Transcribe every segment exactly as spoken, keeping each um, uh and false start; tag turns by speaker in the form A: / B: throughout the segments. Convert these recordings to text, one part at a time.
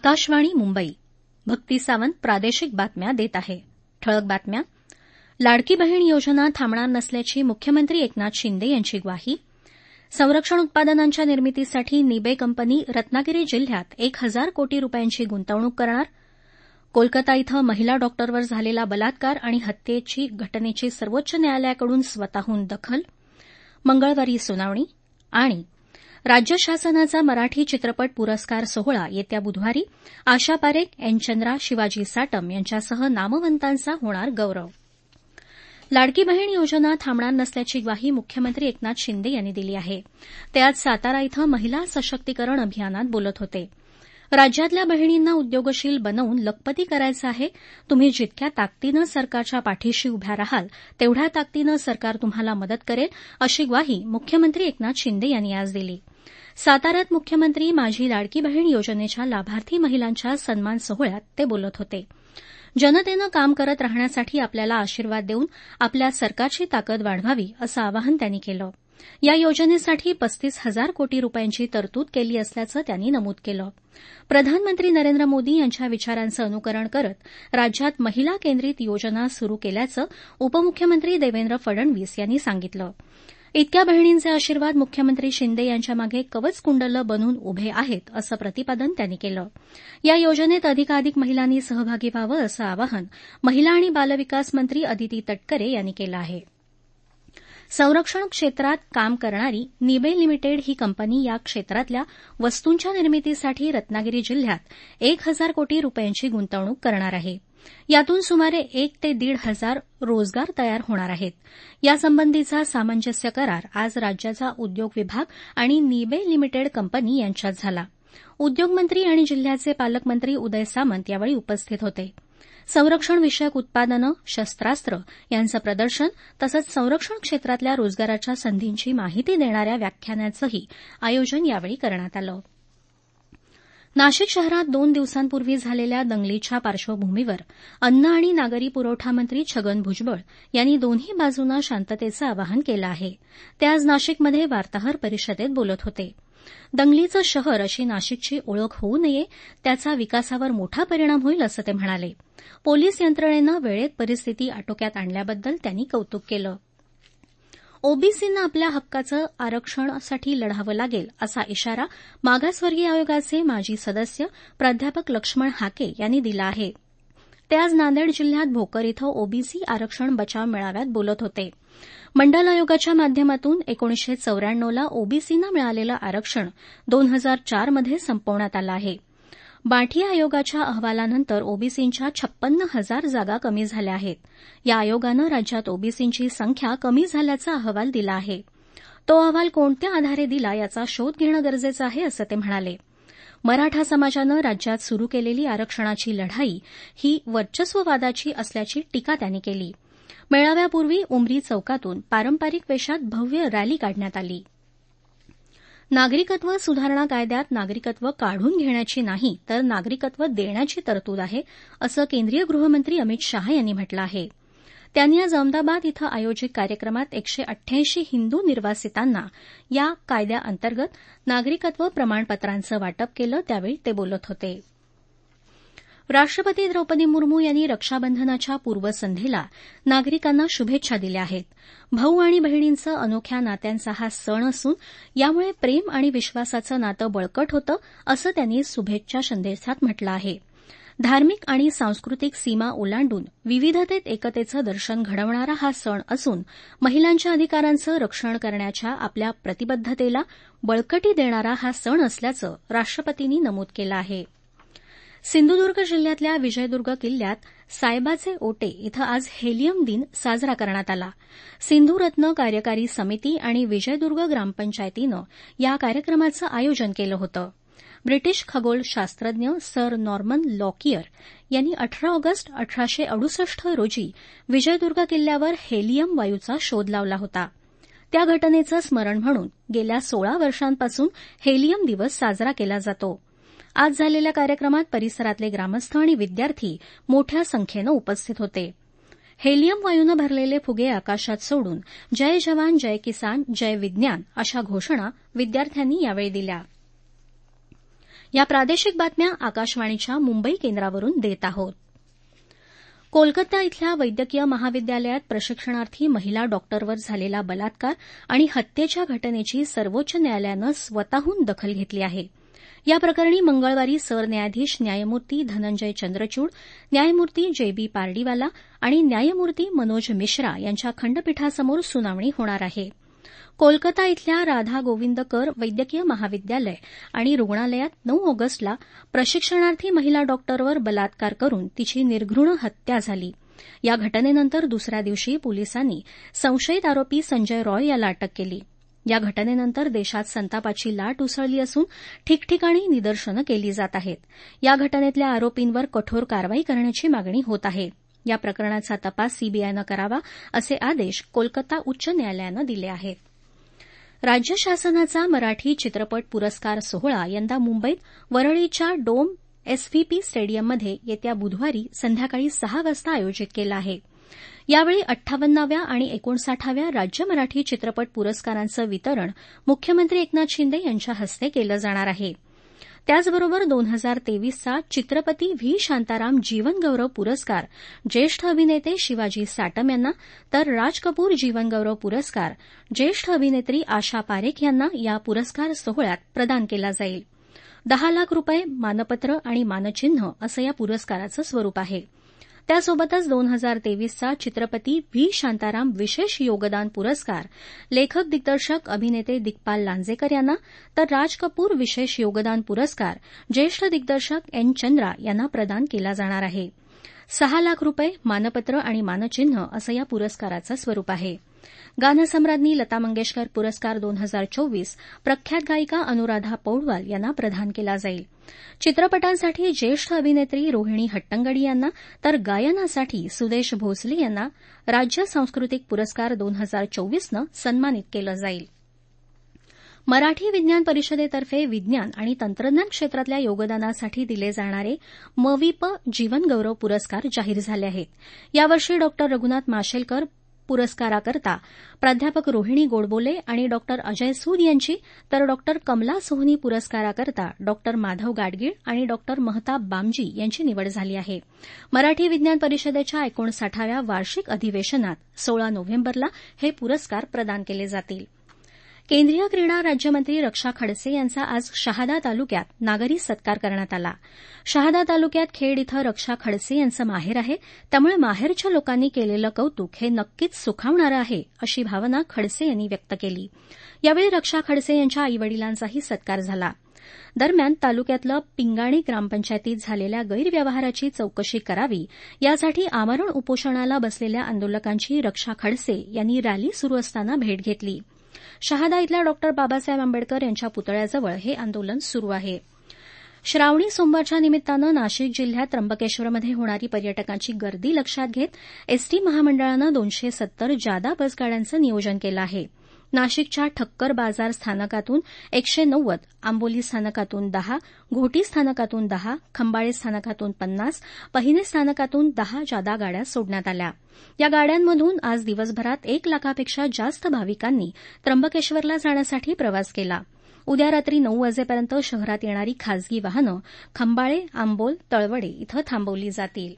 A: आकाशवाणी मुंबई. भक्ती सावंत प्रादेशिक बातम्या देत आहे. ठळक बातम्या. लाडकी बहीण योजना थांबणार नसल्याची मुख्यमंत्री एकनाथ शिंदे यांची ग्वाही. संरक्षण उत्पादनांच्या निर्मितीसाठी निबे कंपनी रत्नागिरी जिल्ह्यात एक हजार कोटी रुपयांची गुंतवणूक करणार. कोलकाता इथं महिला डॉक्टरवर झालेला बलात्कार आणि हत्येची घटनेची सर्वोच्च न्यायालयाकडून स्वतःहून दखल. मंगळवारी सुनावणी. आणि राज्य शासनाचा मराठी चित्रपट पुरस्कार सोहळा येत्या बुधवारी. आशा पारेख, एन चंद्रा, शिवाजी साटम यांच्यासह नामवंतांचा होणार गौरव. लाडकी बहीण योजना थांबणार नसल्याची ग्वाही मुख्यमंत्री एकनाथ शिंदे यांनी दिली आहे. ते आज सातारा इथं महिला सशक्तीकरण अभियानात बोलत होते. राज्यातल्या बहिणींना उद्योगशील बनवून लखपती करायचं आहे. तुम्ही जितक्या ताकदीनं सरकारच्या पाठीशी उभ्या राहाल तेवढ्या ताकदीनं सरकार तुम्हाला मदत करेल, अशी ग्वाही मुख्यमंत्री एकनाथ शिंदे यांनी आज दिली. साताऱ्यात मुख्यमंत्री माझी लाडकी बहीण योजनेच्या लाभार्थी महिलांच्या सन्मान सोहळ्यात ते बोलत होते. जनतेनं काम करत राहण्यासाठी आपल्याला आशीर्वाद देऊन आपल्या सरकारची ताकद वाढवावी, असं आवाहन त्यांनी केलं. या योजनेसाठी पस्तीस हजार कोटी रुपयांची तरतूद केली असल्याचं त्यांनी नमूद केलं. प्रधानमंत्री नरेंद्र मोदी यांच्या विचारांचं अनुकरण करत राज्यात महिला केंद्रित योजना सुरू केल्याचं उपमुख्यमंत्री देवेंद्र फडणवीस यांनी सांगितलं. इतक्या बहिणींचे आशीर्वाद मुख्यमंत्री शिंदे यांच्यामागे कवच कुंडलं बनून उभे आहेत, असं प्रतिपादन त्यांनी केलं. या योजनेत अधिकाधिक महिलांनी सहभागी व्हावं, असं आवाहन महिला आणि बालविकास मंत्री अदिती तटकरे यांनी केलं आहे. संरक्षण क्षेत्रात काम करणारी निबे लिमिटेड ही कंपनी या क्षेत्रातल्या वस्तूंच्या निर्मितीसाठी रत्नागिरी जिल्ह्यात एक हजार कोटी रुपयांची गुंतवणूक करणार आहे. यातून सुमारे एक ते दीड हजार रोजगार तयार होणार आहेत. यासंबंधीचा सामंजस्य करार आज राज्याचा उद्योग विभाग आणि निबे लिमिटेड कंपनी यांच्यात झाला. उद्योगमंत्री आणि जिल्ह्याचे पालकमंत्री उदय सामंत यावेळी उपस्थित होते. संरक्षण विषयक उत्पादनं, शस्त्रास्त्र यांचं प्रदर्शन तसंच संरक्षण क्षेत्रातल्या रोजगाराच्या संधींची माहिती देणाऱ्या व्याख्यानाचंही आयोजन यावेळी करण्यात आलं. नाशिक शहरात दोन दिवसांपूर्वी झालेल्या दंगलीच्या पार्श्वभूमीवर अन्न आणि नागरी पुरवठा मंत्री छगन भुजबळ यांनी दोन्ही बाजूंना शांततेचं आवाहन केलं आहे. ते आज नाशिकमध्ये वार्ताहर परिषदेत बोलत होते. दंगलीचं शहर अशी नाशिकची ओळख होऊ नये, त्याचा विकासावर मोठा परिणाम होईल, असं ते म्हणाले. पोलीस यंत्रणेनं वेळेत परिस्थिती आटोक्यात आणल्याबद्दल त्यांनी कौतुक केलं. ओबीसींना आपल्या हक्काचं आरक्षणासाठी लढावं लागेल, असा इशारा मागासवर्गीय आयोगाचे माजी सदस्य प्राध्यापक लक्ष्मण हाके यांनी दिला आहे. ते आज नांदेड जिल्ह्यात भोकर इथं ओबीसी आरक्षण बचाव मेळाव्यात बोलत होते. मंडल आयोगाच्या माध्यमातून एकोणीसशे चौऱ्याण्णवला ओबीसींना मिळालेलं आरक्षण दोन हजार चारमध्ये संपवण्यात आलं आहे. बाठी आयोगाच्या अहवालानंतर ओबीसींच्या छप्पन्न हजार जागा कमी झाल्या आहेत. या आयोगानं राज्यात ओबीसींची संख्या कमी झाल्याचा अहवाल दिला आहे. तो अहवाल कोणत्या आधारे दिला याचा शोध घेणं गरजेचं आहे, असं ते म्हणाले. मराठा समाजानं राज्यात सुरू केलेली आरक्षणाची लढाई ही वर्चस्ववादाची असल्याची टीका त्यांनी केली. मेळाव्यापूर्वी उमरी चौकातून पारंपरिक वेशात भव्य रॅली काढण्यात आली. नागरिकत्व सुधारणा कायद्यात नागरिकत्व काढून घेण्याची नाही तर नागरिकत्व देण्याची तरतूद आहे, असं केंद्रीय गृहमंत्री अमित शहा यांनी म्हटलं आहे. त्यांनी आज अहमदाबाद इथं आयोजित कार्यक्रमात एकशे अठ्ठ्याऐंशी हिंदू निर्वासितांना या कायद्याअंतर्गत नागरिकत्व प्रमाणपत्रांचं वाटप केलं, त्यावेळी ते बोलत होते. राष्ट्रपती द्रौपदी मुर्मू यांनी रक्षाबंधनाच्या पूर्वसंध्येला नागरिकांना शुभेच्छा दिल्या आहेत. भाऊ आणि बहिणींचं अनोख्या नात्यांचा हा सण असून यामुळे प्रेम आणि विश्वासाचं नातं बळकट होतं, असं त्यांनी शुभेच्छा संदेशात म्हटलं आहे. धार्मिक आणि सांस्कृतिक सीमा ओलांडून विविधतेत एकतेचं दर्शन घडवणारा हा सण असून महिलांच्या अधिकारांचं रक्षण करण्याच्या आपल्या प्रतिबद्धतेला बळकटी देणारा हा सण असल्याचं राष्ट्रपतींनी नमूद केलं आहे. सिंधुदुर्ग जिल्ह्यातल्या विजयदुर्ग किल्ल्यात सायबाचे ओटे इथं आज हेलियम दिन साजरा करण्यात आला. सिंधुरत्न कार्यकारी समिती आणि विजयदुर्ग ग्रामपंचायतीनं या कार्यक्रमाचं आयोजन केलं होतं. ब्रिटिश खगोलशास्त्रज्ञ सर नॉर्मन लॉकियर यांनी अठरा ऑगस्ट अठराशे अडुसष्ट रोजी विजयदुर्ग किल्ल्यावर हेलियम वायूचा शोध लावला होता. त्या घटनेचं स्मरण म्हणून गेल्या सोळा वर्षांपासून हेलियम दिवस साजरा केला जातो. आज झालेल्या कार्यक्रमात परिसरातले ग्रामस्थ आणि विद्यार्थी मोठ्या संख्येनं उपस्थित होते. हेलियम वायूनं भरलेले फुगे आकाशात सोडून जय जवान जय किसान जय विज्ञान अशा घोषणा विद्यार्थ्यांनी यावेळी दिल्या. या प्रादेशिक बातम्या आकाशवाणीच्या मुंबई केंद्रावरून देत आहोत. कोलकाता इथल्या वैद्यकीय महाविद्यालयात प्रशिक्षणार्थी महिला डॉक्टरवर झालेला बलात्कार आणि हत्येच्या घटनेची सर्वोच्च न्यायालयानं स्वतःहून दखल घेतली आहे. या प्रकरणी मंगळवारी सरन्यायाधीश न्यायमूर्ती धनंजय चंद्रचूड, न्यायमूर्ती जे बी पार्डीवाला आणि न्यायमूर्ती मनोज मिश्रा यांच्या खंडपीठासमोर सुनावणी होणार आहे. कोलकाता इथल्या राधा गोविंद कर वैद्यकीय महाविद्यालय आणि रुग्णालयात नऊ ऑगस्टला प्रशिक्षणार्थी महिला डॉक्टरवर बलात्कार करून तिची निर्घृण हत्या झाली. या घटनेनंतर दुसऱ्या दिवशी पोलिसांनी संशयित आरोपी संजय रॉय याला अटक केली. या घटनेनंतर देशात संतापाची लाट उसळली असून ठिकठिकाणी निदर्शनं केली जात आहेत. या घटनेतल्या आरोपींवर कठोर कारवाई करण्याची मागणी होत आहे. या प्रकरणाचा तपास सीबीआयनं करावा असे आदेश कोलकाता उच्च न्यायालयानं दिले आहेत. राज्य शासनाचा मराठी चित्रपट पुरस्कार सोहळा यंदा मुंबईत वरळीच्या डोम एसव्हीपी स्टेडियममध्ये येत्या बुधवारी संध्याकाळी सहा वाजता आयोजित केला आहे. यावेळी अठ्ठावन्नाव्या आणि एकोणसाठाव्या राज्य मराठी चित्रपट पुरस्कारांचं वितरण मुख्यमंत्री एकनाथ शिंदे यांच्या हस्ते केलं जाणार आहे. त्याचबरोबर दोन हजार तेवीसचा चित्रपती व्ही शांताराम जीवनगौरव पुरस्कार ज्येष्ठ अभिनेते शिवाजी साटम यांना, तर राज कपूर जीवनगौरव पुरस्कार ज्येष्ठ अभिनेत्री आशा पारेख यांना या पुरस्कार सोहळ्यात प्रदान केला जाईल. दहा लाख रुपये मानपत्र आणि मानचिन्ह असं या पुरस्काराचं स्वरूप आहे. त्यासोबतच दोन हजार तेवीसचा चित्रपती व्ही शांताराम विशेष योगदान पुरस्कार लेखक दिग्दर्शक अभिनेते दिग्पाल लांजेकर यांना, तर राज कपूर विशेष योगदान पुरस्कार ज्येष्ठ दिग्दर्शक एन चंद्रा यांना प्रदान केला जाणार आहे. सहा लाख रुपये मानपत्र आणि मानचिन्ह असं या पुरस्काराचं स्वरूप आहे. गानसम्राज्ञी लता मंगेशकर पुरस्कार दोन हजार चोवीस प्रख्यात गायिका अनुराधा पौडवाल यांना प्रदान केला जाईल. चित्रपटांसाठी ज्येष्ठ अभिनेत्री रोहिणी हट्टंगडी यांना, तर गायनासाठी सुदेश भोसले यांना राज्य सांस्कृतिक पुरस्कार दोन हजार चोवीसनं सन्मानित केलं जाईल. मराठी विज्ञान परिषदेतर्फे विज्ञान आणि तंत्रज्ञान क्षेत्रातल्या योगदानासाठी दिले जाणारे मविप जीवनगौरव पुरस्कार जाहीर झाले आहेत. यावर्षी डॉ रघुनाथ माशेलकर पुरस्काराकरता प्राध्यापक रोहिणी गोडबोले आणि डॉ अजय सूद यांची, तर डॉ कमला सोहनी पुरस्काराकरता डॉ माधव गाडगीळ आणि डॉ महताब बामजी यांची निवड झाली आहे. मराठी विज्ञान परिषदेच्या एकोणसाठाव्या वार्षिक अधिवेशनात सोळा नोव्हेंबरला हे पुरस्कार प्रदान केले जातील. केंद्रीय क्रीडा राज्यमंत्री रक्षा खडसे यांचा आज शहादा तालुक्यात नागरी सत्कार करण्यात आला. शहादा तालुक्यात खेड इथं रक्षा खडसे यांचं माहेर आहे, त्यामुळे माहेरच्या लोकांनी केलेलं कौतुक हे नक्कीच सुखावणारं आहे, अशी भावना खडसे यांनी व्यक्त केली. यावेळी रक्षा खडसे यांच्या आईवडिलांचाही सत्कार झाला. दरम्यान तालुक्यातलं पिंगाणी ग्रामपंचायतीत झालेल्या गैरव्यवहाराची चौकशी करावी यासाठी आमरण उपोषणाला बसलेल्या आंदोलकांची रक्षा खडसे यांनी रॅली सुरू असताना भेट घेतली. शहादा इथल्या डॉ बाबासाहेब आंबेडकर यांच्या पुतळ्याजवळ हे आंदोलन सुरू आहे. श्रावणी सोमवारच्या निमित्तानं नाशिक जिल्ह्यात त्र्यंबकेश्वरमध्ये होणारी पर्यटकांची गर्दी लक्षात घेत एसटी महामंडळानं दोनशे सत्तर जादा बसगाड्यांचं नियोजन केलं आहे. नाशिकच्या ठक्कर बाजार स्थानकातून एकशे नव्वद, आंबोली स्थानकातून दहा, घोटी स्थानकातून दहा, खंबाळे स्थानकातून पन्नास, पहिने स्थानकातून दहा जादा गाड्या सोडण्यात आल्या. या गाड्यांमधून आज दिवसभरात एक लाखापेक्षा जास्त भाविकांनी त्र्यंबकेश्वरला जाण्यासाठी प्रवास केला. उद्या रात्री नऊ वाजेपर्यंत शहरात येणारी खासगी वाहनं खंबाळे, आंबोल, तळवडे इथं थांबवली जातील.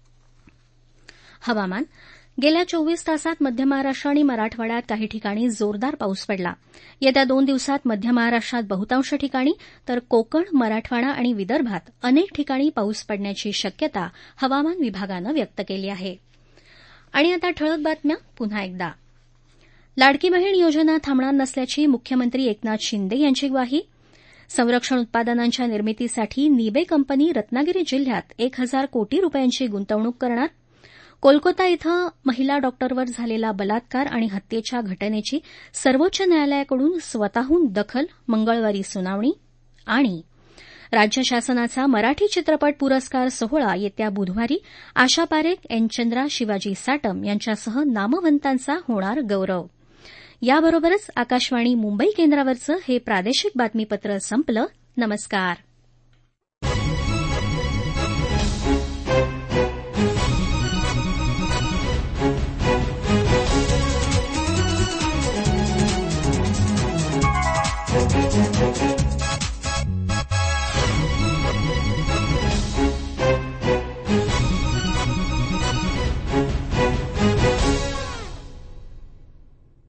A: हवामान. गेल्या चोवीस तासात मध्य महाराष्ट्र आणि मराठवाड्यात काही ठिकाणी जोरदार पाऊस पडला. येत्या दोन दिवसात मध्य महाराष्ट्रात बहुतांश ठिकाणी, तर कोकण, मराठवाडा आणि विदर्भात अनेक ठिकाणी पाऊस पडण्याची शक्यता हवामान विभागानं व्यक्त केली आहे. आणि आता ठळक बातम्या पुन्हा एकदा. लाडकी बहीण योजना थांबणार नसल्याची मुख्यमंत्री एकनाथ शिंदे यांची ग्वाही. संरक्षण उत्पादनांच्या निर्मितीसाठी निबे कंपनी रत्नागिरी जिल्ह्यात एक हजार कोटी रुपयांची गुंतवणूक करणार. कोलकाता इथं महिला डॉक्टरवर झालेला बलात्कार आणि हत्येच्या घटनेची सर्वोच्च न्यायालयाकडून स्वतःहून दखल, मंगळवारी सुनावणी. आणि राज्य शासनाचा मराठी चित्रपट पुरस्कार सोहळा येत्या बुधवारी आशा पारेख, एन चंद्रा, शिवाजी साटम यांच्यासह नामवंतांचा होणार गौरव. याबरोबरच आकाशवाणी मुंबई केंद्रावरचं हे प्रादेशिक बातमीपत्र संपलं. नमस्कार.